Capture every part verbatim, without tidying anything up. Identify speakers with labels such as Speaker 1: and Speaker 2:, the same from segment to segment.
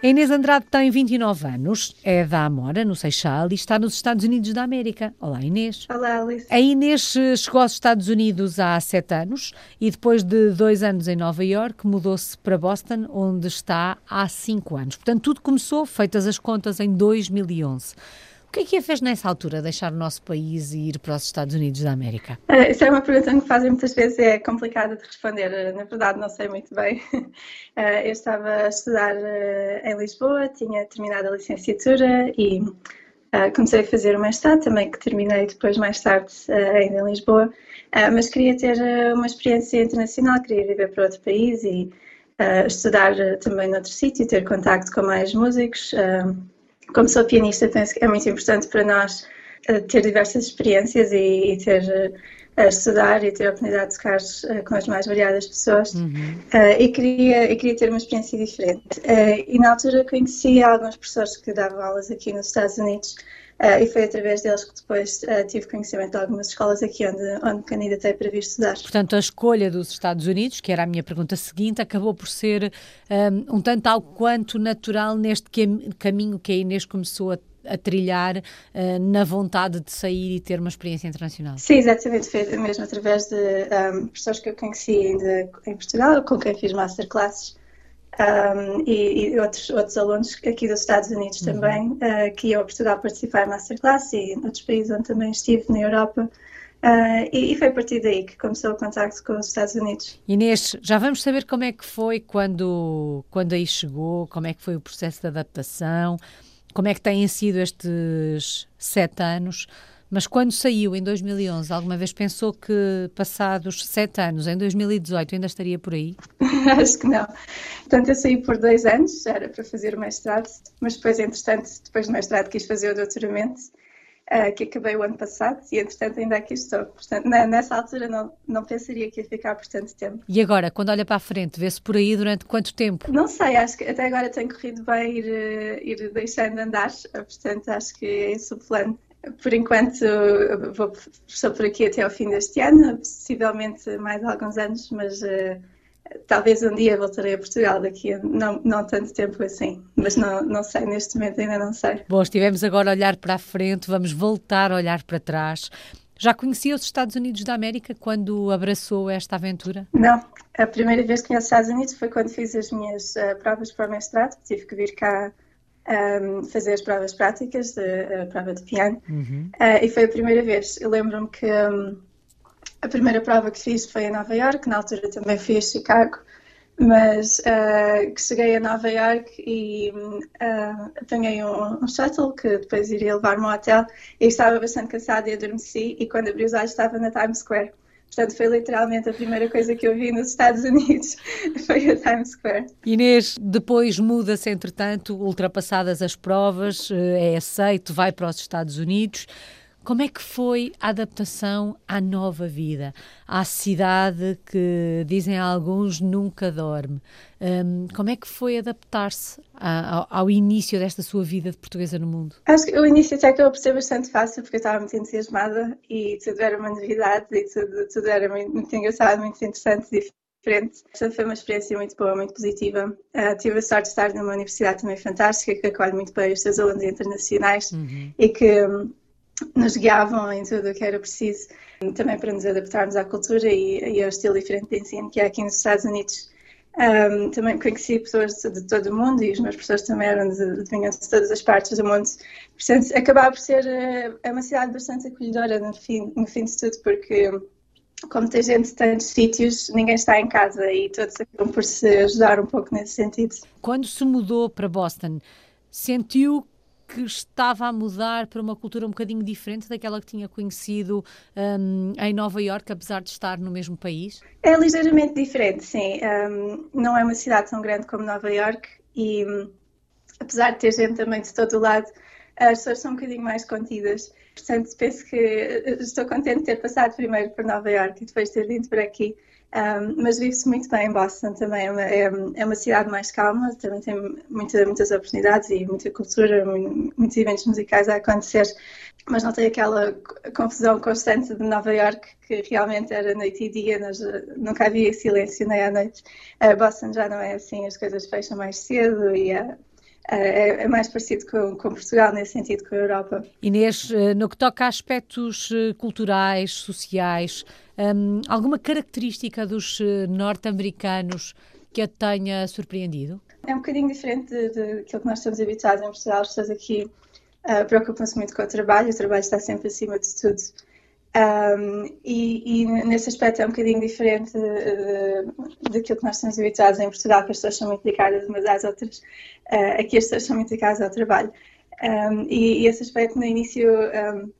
Speaker 1: Inês Andrade tem vinte e nove anos, é da Amora, no Seixal, e está nos Estados Unidos da América. Olá, Inês.
Speaker 2: Olá, Alice.
Speaker 1: A Inês chegou aos Estados Unidos há sete anos e depois de dois anos em Nova Iorque mudou-se para Boston, onde está há cinco anos. Portanto, tudo começou, feitas as contas, em dois mil e onze. O que é que a fez nessa altura deixar o nosso país e ir para os Estados Unidos da América?
Speaker 2: Uh, isso é uma pergunta que me fazem muitas vezes e é complicada de responder. Uh, na verdade, não sei muito bem. Uh, eu estava a estudar uh, em Lisboa, tinha terminado a licenciatura e uh, comecei a fazer o mestrado também, que terminei depois mais tarde uh, ainda em Lisboa. Uh, mas queria ter uh, uma experiência internacional, queria viver para outro país e uh, estudar uh, também noutro sítio, ter contacto com mais músicos. Uh, Como sou pianista, penso que é muito importante para nós uh, ter diversas experiências e, e ter uh, a estudar e ter a oportunidade de tocar uh, com as mais variadas pessoas. Uhum. Uh, e, queria, e queria ter uma experiência diferente. Uh, e na altura conheci alguns professores que davam aulas aqui nos Estados Unidos uh, e foi através deles que depois uh, tive conhecimento de algumas escolas aqui onde, onde me candidatei para vir estudar.
Speaker 1: Portanto, a escolha dos Estados Unidos, que era a minha pergunta seguinte, acabou por ser um, um tanto algo quanto natural neste caminho que a Inês começou a a trilhar uh, na vontade de sair e ter uma experiência internacional.
Speaker 2: Sim, exatamente, foi mesmo através de um, pessoas que eu conheci ainda em Portugal, com quem fiz masterclasses um, e, e outros, outros alunos aqui dos Estados Unidos uhum. também, uh, que iam a Portugal participar em masterclass e em outros países onde também estive, na Europa. Uh, e, e foi a partir daí que começou o contacto com os Estados Unidos.
Speaker 1: Inês, já vamos saber como é que foi quando, quando aí chegou, como é que foi o processo de adaptação, como é que têm sido estes sete anos, mas quando saiu em dois mil e onze, alguma vez pensou que passados sete anos, em dois mil e dezoito, ainda estaria por aí?
Speaker 2: Acho que não. Portanto, eu saí por dois anos, já era para fazer o mestrado, mas depois, entretanto, depois do mestrado quis fazer o doutoramento, uh, que acabei o ano passado, e entretanto ainda aqui estou. Portanto, nessa altura não, não pensaria que ia ficar por tanto tempo.
Speaker 1: E agora, quando olha para a frente, vê-se por aí durante quanto tempo?
Speaker 2: Não sei, acho que até agora tem corrido bem ir, ir deixando andar, portanto acho que é esse o plano. Por enquanto vou, estou por aqui até ao fim deste ano, possivelmente mais alguns anos, mas uh, talvez um dia voltarei a Portugal daqui a não, não tanto tempo assim, mas não, não sei, neste momento ainda não sei.
Speaker 1: Bom, estivemos agora a olhar para a frente, vamos voltar a olhar para trás. Já conhecia os Estados Unidos da América quando abraçou esta aventura?
Speaker 2: Não, a primeira vez que conheci os Estados Unidos foi quando fiz as minhas uh, provas para o mestrado, tive que vir cá um, fazer as provas práticas, a, a prova de piano, uhum. uh, e foi a primeira vez. Eu lembro-me que um, a primeira prova que fiz foi em Nova Iorque, na altura também fui a Chicago, mas uh, que cheguei a Nova Iorque e uh, apanhei um, um shuttle que depois iria levar-me ao hotel e estava bastante cansada e adormeci e quando abri os olhos estava na Times Square. Portanto, foi literalmente a primeira coisa que eu vi nos Estados Unidos, foi a Times Square.
Speaker 1: Inês, depois muda-se, entretanto, ultrapassadas as provas, é aceito, vai para os Estados Unidos. Como é que foi a adaptação à nova vida, à cidade que, dizem alguns, nunca dorme? Um, como é que foi adaptar-se a, ao, ao início desta sua vida de portuguesa no mundo?
Speaker 2: Acho que o início até acabou por ser bastante fácil, porque eu estava muito entusiasmada e tudo era uma novidade e tudo, tudo era muito, muito engraçado, muito interessante e diferente. Portanto, foi uma experiência muito boa, muito positiva. Uh, tive a sorte de estar numa universidade também fantástica, que acolhe muito bem os seus alunos internacionais uhum. e que um, nos guiavam em tudo o que era preciso, também para nos adaptarmos à cultura e, e ao estilo diferente de ensino que há aqui nos Estados Unidos. Um, também conheci pessoas de todo o mundo e os meus professores também eram de, de, de todas as partes do mundo. Portanto, acabava por ser é uma cidade bastante acolhedora no fim, no fim de tudo, porque como tem gente de tantos sítios, ninguém está em casa e todos acabam por se ajudar um pouco nesse sentido.
Speaker 1: Quando se mudou para Boston, sentiu que estava a mudar para uma cultura um bocadinho diferente daquela que tinha conhecido um, em Nova Iorque, apesar de estar no mesmo país?
Speaker 2: É ligeiramente diferente, sim. Um, não é uma cidade tão grande como Nova Iorque e, um, apesar de ter gente também de todo o lado, as pessoas são um bocadinho mais contidas. Portanto, penso que estou contente de ter passado primeiro por Nova Iorque e depois ter vindo por aqui. Um, mas vive-se muito bem em Boston também, é uma, é, é uma cidade mais calma, também tem muita, muitas oportunidades e muita cultura, muitos eventos musicais a acontecer, mas não tem aquela confusão constante de Nova Iorque, que realmente era noite e dia, nós, nunca havia silêncio nem à noite. Uh, Boston já não é assim, as coisas fecham mais cedo e uh, é, é mais parecido com, com Portugal nesse sentido, com a Europa.
Speaker 1: Inês, no que toca a aspectos culturais, sociais, um, alguma característica dos norte-americanos que a tenha surpreendido?
Speaker 2: É um bocadinho diferente daquilo que nós estamos habituados em Portugal. As pessoas aqui uh, preocupam-se muito com o trabalho, o trabalho está sempre acima de tudo. Um, e, e nesse aspecto é um bocadinho diferente uh, daquilo que nós estamos habituados em Portugal, que as pessoas são muito dedicadas umas às outras. Uh, aqui as pessoas são muito dedicadas ao trabalho. Um, e, e esse aspecto no início um,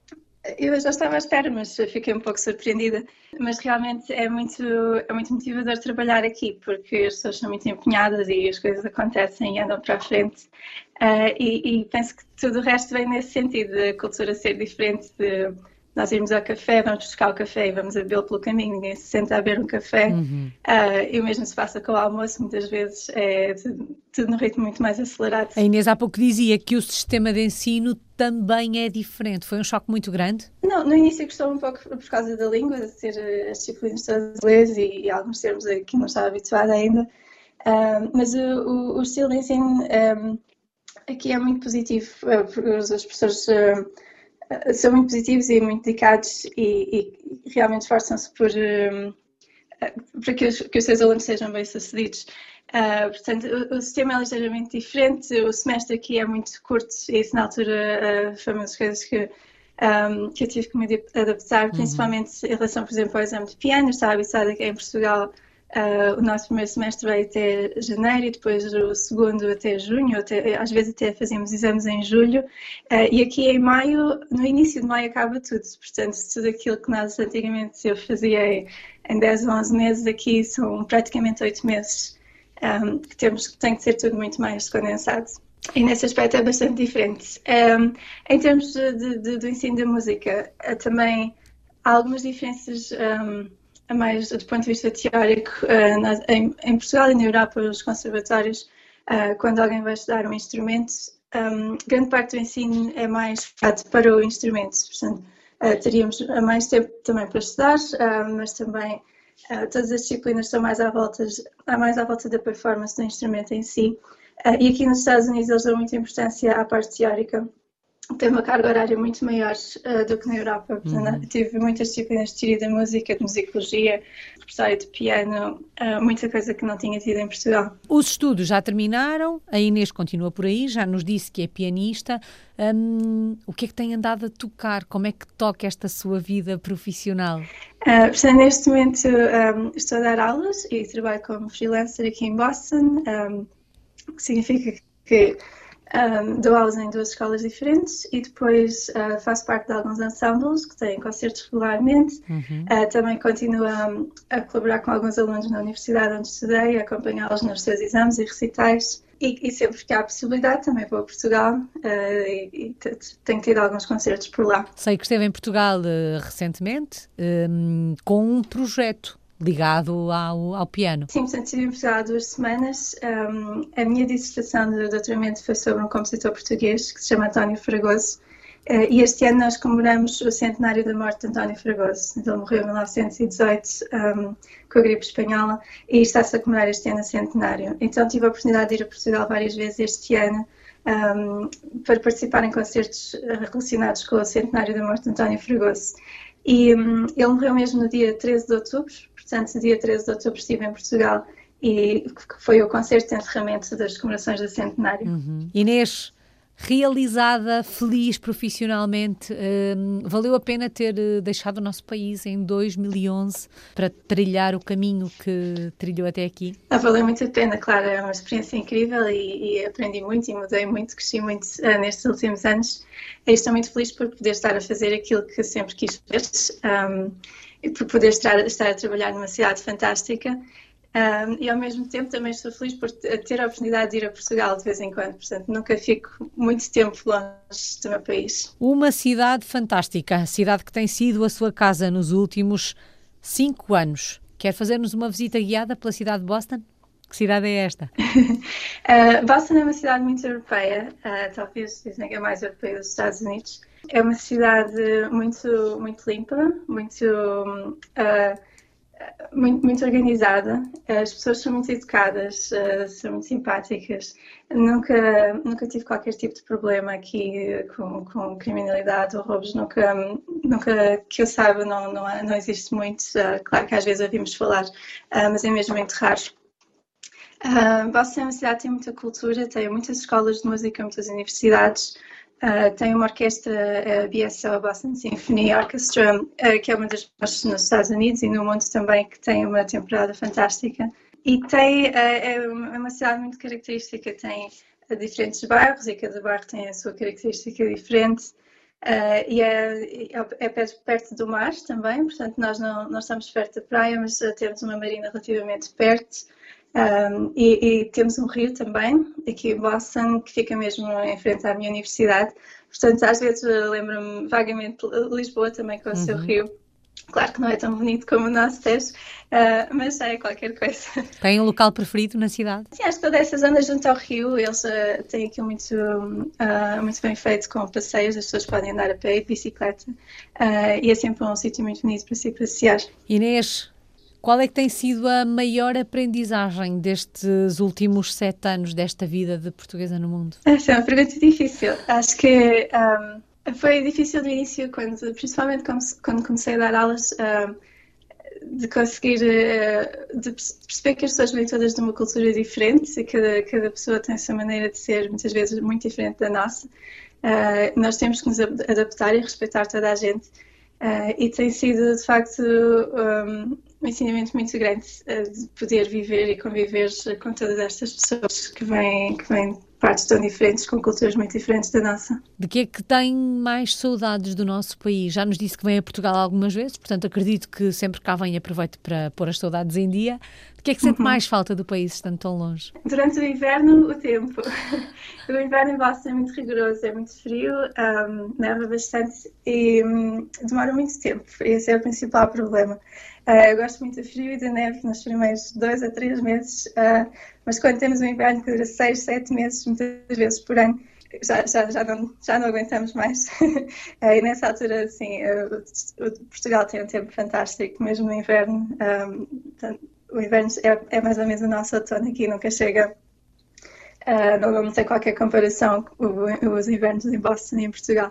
Speaker 2: eu já estava à espera, mas fiquei um pouco surpreendida. Mas realmente é muito, é muito motivador trabalhar aqui, porque as pessoas são muito empenhadas e as coisas acontecem e andam para a frente. Uh, e, e penso que tudo o resto vem nesse sentido, de a cultura ser diferente, de nós irmos ao café, vamos buscar o café e vamos a bebê-lo pelo caminho, ninguém se senta a beber um café. Uhum. Uh, e o mesmo se passa com o almoço, muitas vezes é tudo, tudo num ritmo muito mais acelerado.
Speaker 1: A Inês há pouco dizia que o sistema de ensino também é diferente. Foi um choque muito grande?
Speaker 2: Não, no início gostou um pouco por causa da língua, de ter as disciplinas todas em inglês e, e alguns termos a que não estava habituada ainda. Uh, mas o, o, o estilo de ensino um, aqui é muito positivo, uh, porque os, os professores uh, são muito positivos e muito dedicados e, e realmente esforçam-se por, um, para que os, que os seus alunos sejam bem-sucedidos. Uh, portanto, o, o sistema é ligeiramente diferente, o semestre aqui é muito curto e isso na altura uh, foi uma das coisas que, um, que eu tive que me adaptar, uhum. principalmente em relação, por exemplo, ao exame de piano. Eu estava habituada que em Portugal Uh, o nosso primeiro semestre vai até janeiro e depois o segundo até junho, até, às vezes até fazemos exames em julho, uh, e aqui em maio, no início de maio acaba tudo, portanto tudo aquilo que nós antigamente eu fazia em, em dez ou onze meses, aqui são praticamente oito meses, um, que temos, que tem que ser tudo muito mais condensado. E nesse aspecto é bastante diferente. Um, em termos de, de, de, do ensino da música, uh, também há algumas diferenças um, a mais do ponto de vista teórico. Uh, nós, em, em Portugal e na Europa, os conservatórios, uh, quando alguém vai estudar um instrumento, um, grande parte do ensino é mais focado para o instrumento. Portanto, uh, teríamos mais tempo também para estudar, uh, mas também uh, todas as disciplinas estão mais à volta, mais à volta da performance do instrumento em si. Uh, e aqui nos Estados Unidos eles dão muita importância à parte teórica. Tem uma carga horária muito maior uh, do que na Europa. Portanto, uhum. Tive muitas disciplinas de teoria da música, de musicologia, repertório de piano, uh, muita coisa que não tinha tido em Portugal.
Speaker 1: Os estudos já terminaram, a Inês continua por aí, já nos disse que é pianista. Um, o que é que tem andado a tocar? Como é que toca esta sua vida profissional?
Speaker 2: Uh, portanto, neste momento um, estou a dar aulas e trabalho como freelancer aqui em Boston, um, o que significa que Um, dou aulas em duas escolas diferentes e depois uh, faço parte de alguns ensembles que têm concertos regularmente. Uhum. Uh, também continuo a, a colaborar com alguns alunos na universidade onde estudei, a acompanhá-los nos seus exames e recitais. E, e sempre que há a possibilidade também vou a Portugal uh, e, e tenho tido alguns concertos por lá.
Speaker 1: Sei que esteve em Portugal uh, recentemente um, com um projeto ligado ao, ao piano.
Speaker 2: Sim, portanto, estive em Portugal há duas semanas. Um, a minha dissertação de doutoramento foi sobre um compositor português que se chama António Fragoso. Uh, e este ano nós comemoramos o centenário da morte de António Fragoso. Ele morreu em mil novecentos e dezoito um, com a gripe espanhola e está-se a comemorar este ano o centenário. Então tive a oportunidade de ir a Portugal várias vezes este ano um, para participar em concertos relacionados com o centenário da morte de António Fragoso. E um, ele morreu mesmo no dia treze de outubro, portanto, no dia treze de outubro estive em Portugal e foi o concerto de encerramento das comemorações do centenário.
Speaker 1: Uhum. Inês, realizada, feliz profissionalmente, hum, valeu a pena ter deixado o nosso país em dois mil e onze para trilhar o caminho que trilhou até aqui?
Speaker 2: Ah, valeu muito a pena, claro, é uma experiência incrível e, e aprendi muito e mudei muito, cresci muito uh, nestes últimos anos. E estou muito feliz por poder estar a fazer aquilo que sempre quis fazer um, e por poder estar, estar a trabalhar numa cidade fantástica. Um, e ao mesmo tempo também estou feliz por ter a oportunidade de ir a Portugal de vez em quando, portanto nunca fico muito tempo longe do meu país.
Speaker 1: Uma cidade fantástica, a cidade que tem sido a sua casa nos últimos cinco anos. Quer fazer-nos uma visita guiada pela cidade de Boston? Que cidade é esta?
Speaker 2: uh, Boston é uma cidade muito europeia, uh, talvez dizem que é mais europeia dos Estados Unidos. É uma cidade muito, muito limpa, muito... Uh, muito, muito organizada, as pessoas são muito educadas, uh, são muito simpáticas. Nunca, nunca tive qualquer tipo de problema aqui com, com criminalidade ou roubos, nunca, nunca que eu saiba, não, não, não existe muito. Uh, claro que às vezes ouvimos falar, uh, mas é mesmo muito raro. Uh, Boston é uma cidade que tem muita cultura, tem muitas escolas de música, muitas universidades. Uh, tem uma orquestra, a B S O, Boston Symphony Orchestra, uh, que é uma das maiores nos Estados Unidos e no mundo também, que tem uma temporada fantástica. E tem, uh, é uma cidade muito característica, tem uh, diferentes bairros e cada bairro tem a sua característica diferente. Uh, e é, é perto do mar também, portanto nós não, não estamos perto da praia, mas uh, temos uma marina relativamente perto. Um, e, e temos um rio também, aqui em Boston, que fica mesmo em frente à minha universidade. Portanto, às vezes lembro-me vagamente de Lisboa também com o uhum. seu rio. Claro que não é tão bonito como o nosso Tejo, uh, mas já é qualquer coisa.
Speaker 1: Tem um local preferido na cidade?
Speaker 2: Sim, acho que toda essa zona junto ao rio, eles uh, têm aquilo muito, uh, muito bem feito com passeios, as pessoas podem andar a pé e de bicicleta, uh, e é sempre um sítio muito bonito para se passear.
Speaker 1: Inês, qual é que tem sido a maior aprendizagem destes últimos sete anos desta vida de portuguesa no mundo?
Speaker 2: Essa é uma pergunta difícil. Acho que um, foi difícil no início, quando, principalmente quando comecei a dar aulas, um, de conseguir uh, de perceber que as pessoas vêm todas de uma cultura diferente e cada, cada pessoa tem a sua maneira de ser, muitas vezes muito diferente da nossa. Uh, nós temos que nos adaptar e respeitar toda a gente. Uh, e tem sido, de facto, um, um ensinamento muito grande uh, de poder viver e conviver com todas estas pessoas que vêm, que vêm de partes tão diferentes, com culturas muito diferentes da nossa.
Speaker 1: De que é que tem mais saudades do nosso país? Já nos disse que vem a Portugal algumas vezes, portanto acredito que sempre cá vem e aproveite para pôr as saudades em dia. De que é que sente uhum. mais falta do país estando tão longe?
Speaker 2: Durante o inverno, o tempo. O inverno em Boston é muito rigoroso, é muito frio, um, neva bastante e um, demora muito tempo. Esse é o principal problema. Uh, eu gosto muito do frio e da neve nos primeiros dois a três meses, uh, mas quando temos um inverno que dura seis, sete meses, muitas vezes por ano, já, já, já, não, já não aguentamos mais. uh, e nessa altura, sim, uh, Portugal tem um tempo fantástico, mesmo no inverno. Um, portanto, o inverno é, é mais ou menos o nosso outono aqui, nunca chega. Uh, não, não tem qualquer comparação com os invernos em Boston e em Portugal.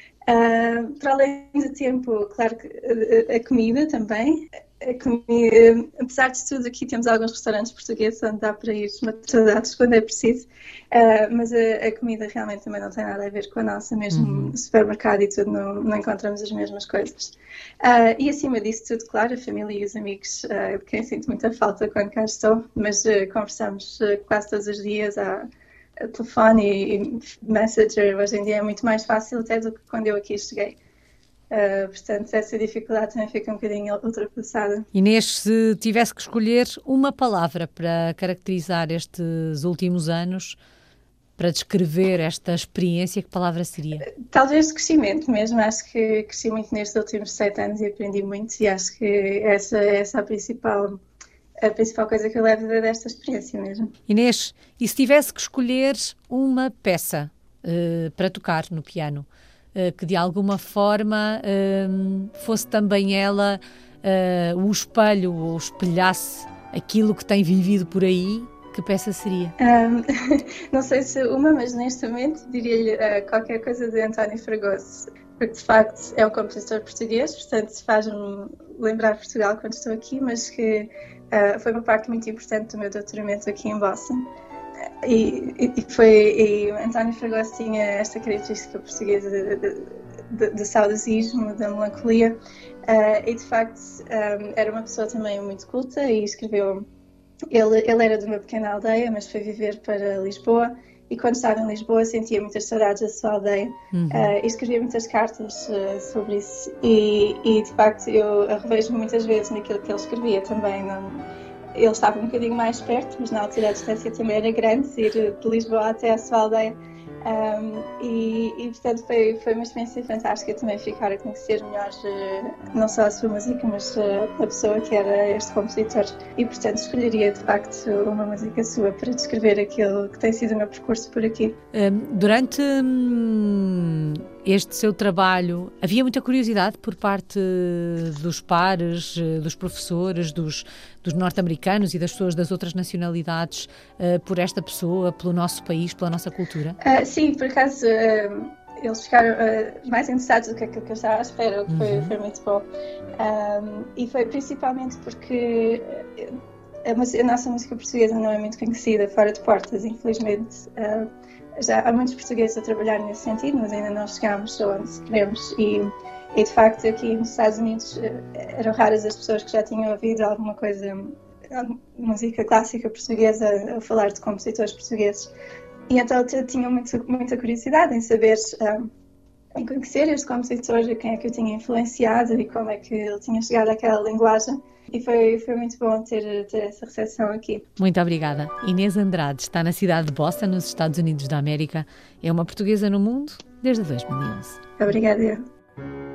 Speaker 2: Uh, para além do tempo, claro que a, a comida também. A comida, apesar de tudo, aqui temos alguns restaurantes portugueses onde dá para ir matadados quando é preciso, uh, mas a, a comida realmente também não tem nada a ver com a nossa, mesmo uhum. no supermercado e tudo, não, não encontramos as mesmas coisas. Uh, e acima disso tudo, claro, a família e os amigos, uh, de quem sinto muita falta quando cá estou, mas uh, conversamos uh, quase todos os dias à, a telefone e, e Messenger. Hoje em dia é muito mais fácil até do que quando eu aqui cheguei. Uh, portanto, essa dificuldade também fica um bocadinho ultrapassada.
Speaker 1: Inês, se tivesse que escolher uma palavra para caracterizar estes últimos anos, para descrever esta experiência, que palavra seria?
Speaker 2: Talvez crescimento mesmo. Acho que cresci muito nestes últimos sete anos e aprendi muito, e acho que essa, essa é a principal, a principal coisa que eu levo desta experiência mesmo.
Speaker 1: Inês, e se tivesse que escolher uma peça uh, para tocar no piano, que de alguma forma um, fosse também ela uh, o espelho ou espelhasse aquilo que tem vivido por aí, que peça seria? Um,
Speaker 2: não sei se uma, mas neste momento diria-lhe uh, qualquer coisa de António Fragoso, porque de facto é um compositor português, portanto faz-me lembrar Portugal quando estou aqui, mas que uh, foi uma parte muito importante do meu doutoramento aqui em Boston. E, e, foi, e António Fragoso tinha esta característica portuguesa de, de, de, de saudosismo, da melancolia, uh, e de facto um, era uma pessoa também muito culta e escreveu. Ele, ele era de uma pequena aldeia, mas foi viver para Lisboa, e quando estava em Lisboa sentia muitas saudades da sua aldeia, uhum. uh, e escrevia muitas cartas uh, sobre isso, e, e de facto eu revejo-me muitas vezes naquilo que ele escrevia também. Não, Ele estava um bocadinho mais perto, mas na altura a distância também era grande, ir de Lisboa até à sua aldeia. Um, e, e, portanto, foi, foi uma experiência fantástica também ficar a conhecer melhor uh, não só a sua música, mas uh, a pessoa que era este compositor. E, portanto, escolheria, de facto, uma música sua para descrever aquilo que tem sido o meu percurso por aqui.
Speaker 1: Um, durante hum, este seu trabalho, havia muita curiosidade por parte dos pares, dos professores, dos, dos norte-americanos e das pessoas das outras nacionalidades uh, por esta pessoa, pelo nosso país, pela nossa cultura?
Speaker 2: Uh, sim, por acaso uh, eles ficaram uh, mais interessados do que aquilo que eu estava à espera, o que foi, foi muito bom. Um, e foi principalmente porque a, a nossa música portuguesa não é muito conhecida fora de portas, infelizmente. Uh, Já há muitos portugueses a trabalhar nesse sentido, mas ainda não chegámos onde queremos. E, e de facto, aqui nos Estados Unidos eram raras as pessoas que já tinham ouvido alguma coisa, música clássica portuguesa, a falar de compositores portugueses. E então tinham muito, muita curiosidade em saber, um, em conhecer este compositor, quem é que o tinha influenciado e como é que ele tinha chegado àquela linguagem. E foi, foi muito bom ter, ter essa recepção aqui.
Speaker 1: Muito obrigada. Inês Andrade está na cidade de Boston, nos Estados Unidos da América. É uma portuguesa no mundo desde dois mil e onze.
Speaker 2: Obrigada.